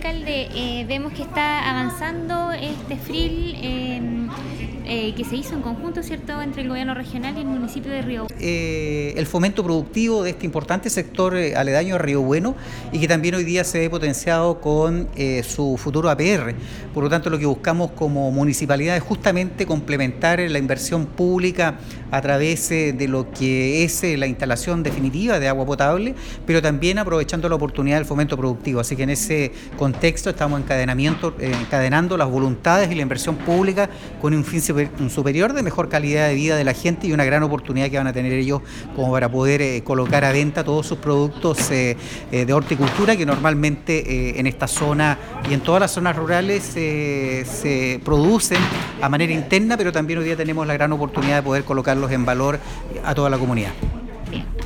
alcalde, vemos que está avanzando este FRIL que se hizo en conjunto, ¿cierto?, entre el gobierno regional y el municipio de Río. El fomento productivo de este importante sector aledaño a Río Bueno y que también hoy día se ve potenciado con su futuro APR. Por lo tanto, lo que buscamos como municipalidad es justamente complementar la inversión pública a través de lo que es la instalación definitiva de agua potable, pero también aprovechando la oportunidad del fomento productivo. Así que en ese contexto estamos encadenando las voluntades y la inversión pública con un fin superior de mejor calidad de vida de la gente y una gran oportunidad que van a tener ellos como para poder colocar a venta todos sus productos de horticultura que normalmente en esta zona y en todas las zonas rurales se producen a manera interna, pero también hoy día tenemos la gran oportunidad de poder colocarlos en valor a toda la comunidad.